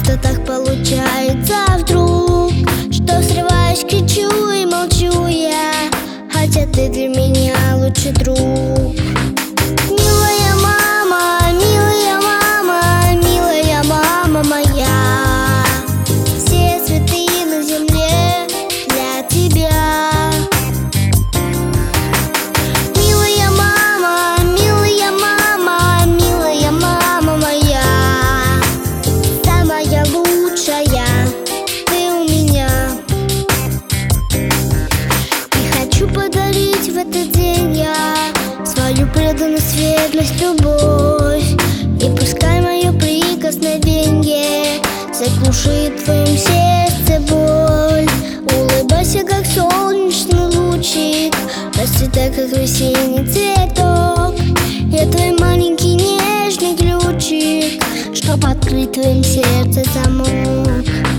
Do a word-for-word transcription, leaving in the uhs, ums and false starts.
Как-то так получается вдруг, что срываюсь, кричу и молчу я, хотя ты для меня лучший друг. Милая мама, милая мама, милая мама моя, все цветы на земле для тебя. Милая мама, милая мама, милая мама моя, самая лучшая ты у меня. И хочу подарить в этот день я свою преданность, светлость, любовь. И пускай мое прикосновение заглушит в твоем сердце боль. Улыбайся, как солнечный лучик, расцветай, как весенний цветок. Я твой маленький нежный ключик, чтоб открыть в твоем сердце замок.